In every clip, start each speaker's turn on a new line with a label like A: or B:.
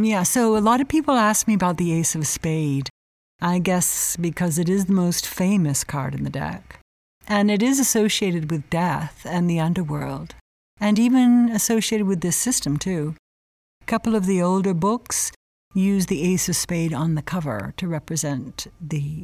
A: Yeah, so a lot of people ask me about the Ace of Spade. I guess because it is the most famous card in the deck. And it is associated with death and the underworld, and even associated with this system too. A couple of the older books use the Ace of Spade on the cover to represent the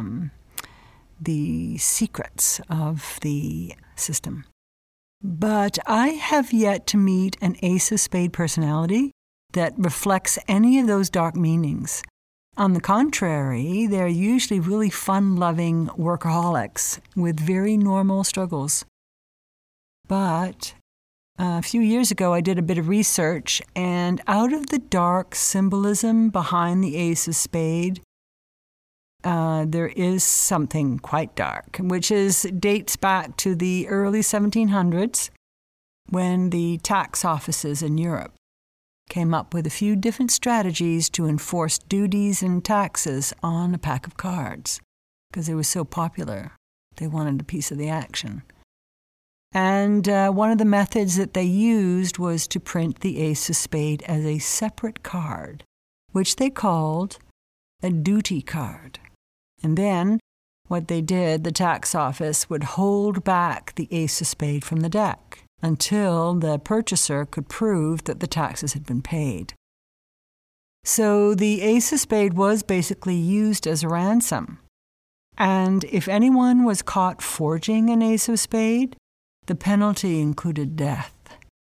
A: secrets of the system. But I have yet to meet an Ace of Spade personality that reflects any of those dark meanings. On the contrary, they're usually really fun-loving workaholics with very normal struggles. But a few years ago, I did a bit of research, and out of the dark symbolism behind the Ace of Spade, there is something quite dark, which dates back to the early 1700s when the tax offices in Europe came up with a few different strategies to enforce duties and taxes on a pack of cards because they were so popular. They wanted a piece of the action. And one of the methods that they used was to print the Ace of Spade as a separate card, which they called a duty card. And then what they did, the tax office would hold back the Ace of Spade from the deck until the purchaser could prove that the taxes had been paid. So the Ace of Spade was basically used as a ransom. And if anyone was caught forging an Ace of Spade, the penalty included death.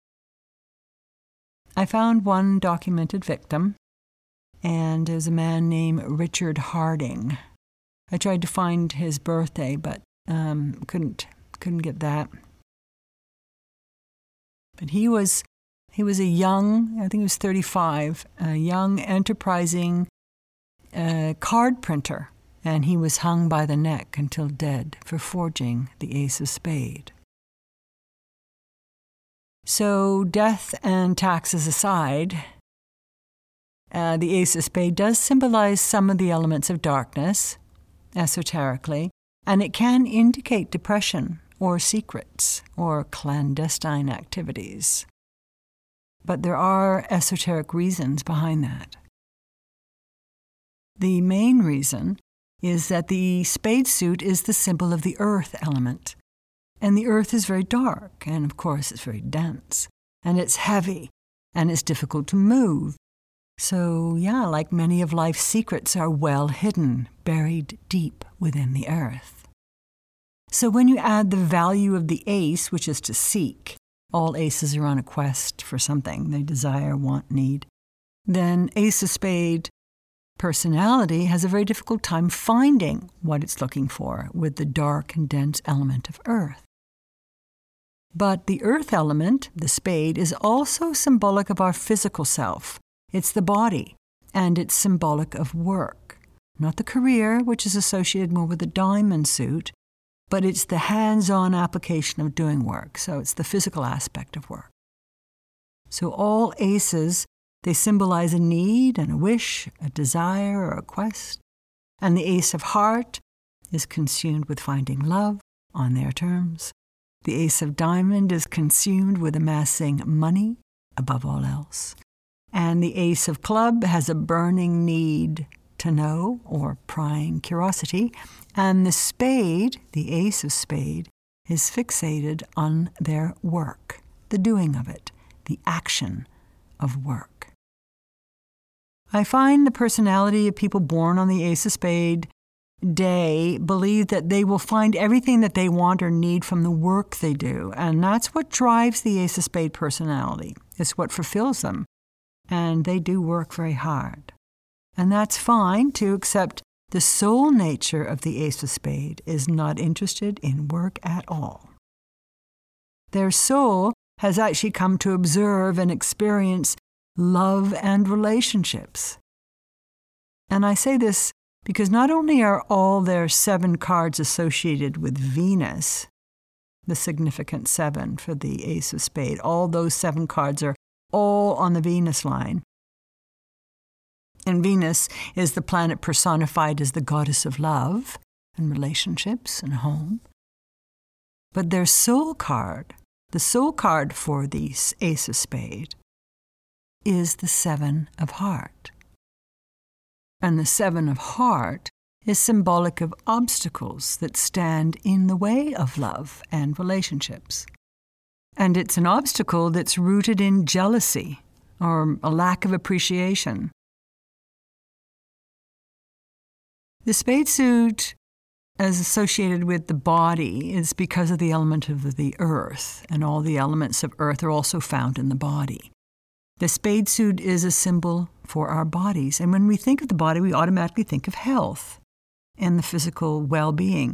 A: I found one documented victim, and there's a man named Richard Harding. I tried to find his birthday, but couldn't get that. But he was a young, I think he was 35, a young, enterprising card printer, and he was hung by the neck until dead for forging the Ace of Spade. So death and taxes aside, the Ace of Spade does symbolize some of the elements of darkness, esoterically, and it can indicate depression or secrets or clandestine activities. But there are esoteric reasons behind that. The main reason is that the spade suit is the symbol of the earth element. And the earth is very dark, and of course it's very dense, and it's heavy, and it's difficult to move. So yeah, like many of life's secrets are well hidden, buried deep within the earth. So when you add the value of the ace, which is to seek, all aces are on a quest for something they desire, want, need, then Ace of Spade personality has a very difficult time finding what it's looking for with the dark and dense element of earth. But the earth element, the spade, is also symbolic of our physical self. It's the body, and it's symbolic of work. Not the career, which is associated more with the diamond suit, but it's the hands-on application of doing work, so it's the physical aspect of work. So all aces, they symbolize a need and a wish, a desire or a quest. And the ace of heart is consumed with finding love on their terms. The ace of diamond is consumed with amassing money above all else. And the ace of club has a burning need to know or prying curiosity. And the spade, the ace of spade, is fixated on their work, the doing of it, the action of work. I find the personality of people born on the Ace of Spade day believe that they will find everything that they want or need from the work they do. And that's what drives the Ace of Spade personality. It's what fulfills them. And they do work very hard. And that's fine too, except the soul nature of the Ace of Spade is not interested in work at all. Their soul has actually come to observe and experience love and relationships. And I say this because not only are all their 7 cards associated with Venus, the significant 7 for the Ace of Spade, all those 7 cards are all on the Venus line. And Venus is the planet personified as the goddess of love and relationships and home. But their soul card, the soul card for the Ace of Spade, is the Seven of Heart. And the Seven of Heart is symbolic of obstacles that stand in the way of love and relationships. And it's an obstacle that's rooted in jealousy or a lack of appreciation. The spade suit, as associated with the body, is because of the element of the earth, and all the elements of earth are also found in the body. The spade suit is a symbol for our bodies, and when we think of the body, we automatically think of health and the physical well-being.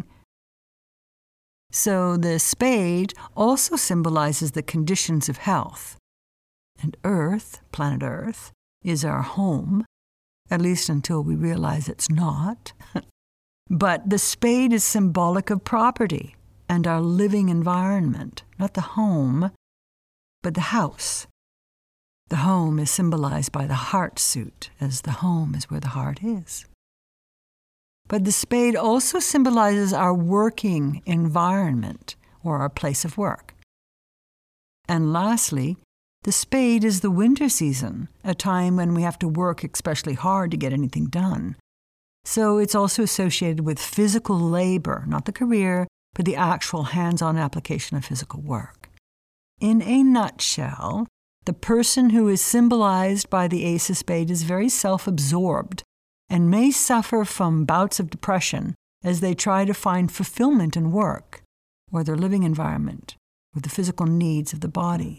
A: So the spade also symbolizes the conditions of health. And Earth, planet Earth, is our home, at least until we realize it's not. But the spade is symbolic of property and our living environment, not the home, but the house. The home is symbolized by the heart suit, as the home is where the heart is. But the spade also symbolizes our working environment, or our place of work. And lastly, the spade is the winter season, a time when we have to work especially hard to get anything done. So it's also associated with physical labor, not the career, but the actual hands-on application of physical work. In a nutshell, the person who is symbolized by the Ace of Spades is very self-absorbed and may suffer from bouts of depression as they try to find fulfillment in work or their living environment or the physical needs of the body.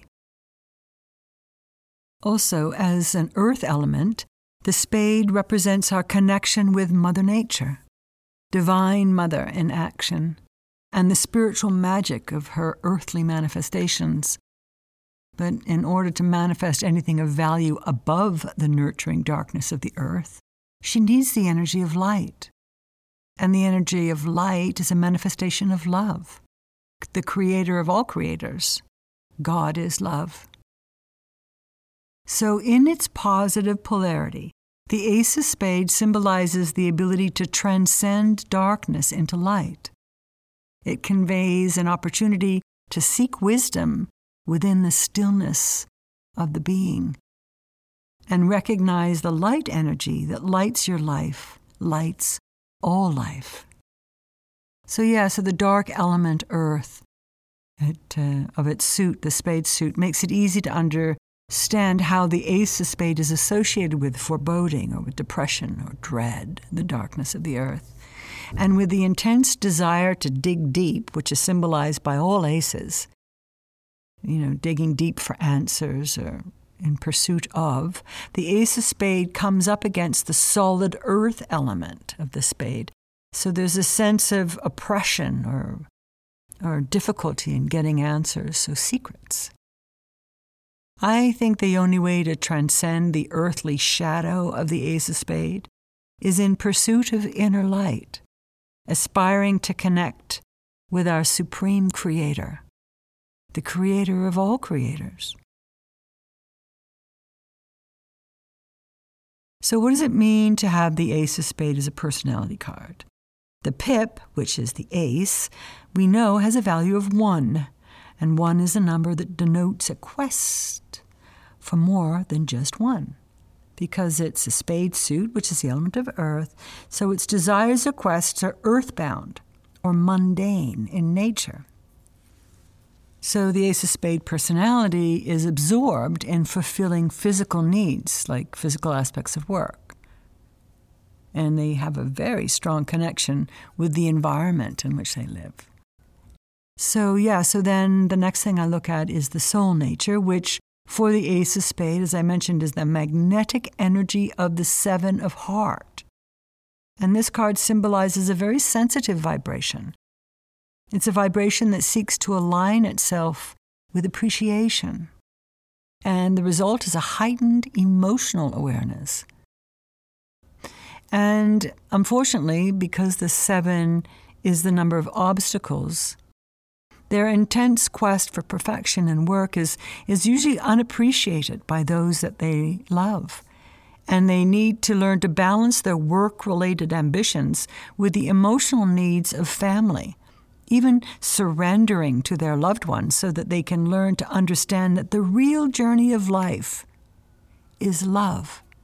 A: Also, as an earth element, the spade represents our connection with Mother Nature, Divine Mother in action, and the spiritual magic of her earthly manifestations. But in order to manifest anything of value above the nurturing darkness of the earth, she needs the energy of light. And the energy of light is a manifestation of love, the creator of all creators. God is love. So in its positive polarity, the Ace of Spades symbolizes the ability to transcend darkness into light. It conveys an opportunity to seek wisdom within the stillness of the being and recognize the light energy that lights your life, lights all life. So the dark element earth of its suit, the spade suit, makes it easy to understand how the Ace of Spades is associated with foreboding or with depression or dread, the darkness of the earth. And with the intense desire to dig deep, which is symbolized by all aces, digging deep for answers or in pursuit of, the Ace of Spades comes up against the solid earth element of the spade. So there's a sense of oppression or difficulty in getting answers, so secrets. I think the only way to transcend the earthly shadow of the Ace of Spades is in pursuit of inner light, aspiring to connect with our supreme creator, the creator of all creators. So what does it mean to have the Ace of Spades as a personality card? The pip, which is the ace, we know has a value of 1, and 1 is a number that denotes a quest for more than just one, because it's a spade suit, which is the element of earth, so its desires or quests are earthbound or mundane in nature. So the Ace of Spades personality is absorbed in fulfilling physical needs, like physical aspects of work. And they have a very strong connection with the environment in which they live. So then the next thing I look at is the soul nature, which for the Ace of Spades, as I mentioned, is the magnetic energy of the Seven of Heart. And this card symbolizes a very sensitive vibration. It's a vibration that seeks to align itself with appreciation. And the result is a heightened emotional awareness. And unfortunately, because the 7 is the number of obstacles, their intense quest for perfection in work is usually unappreciated by those that they love. And they need to learn to balance their work-related ambitions with the emotional needs of family, even surrendering to their loved ones so that they can learn to understand that the real journey of life is love.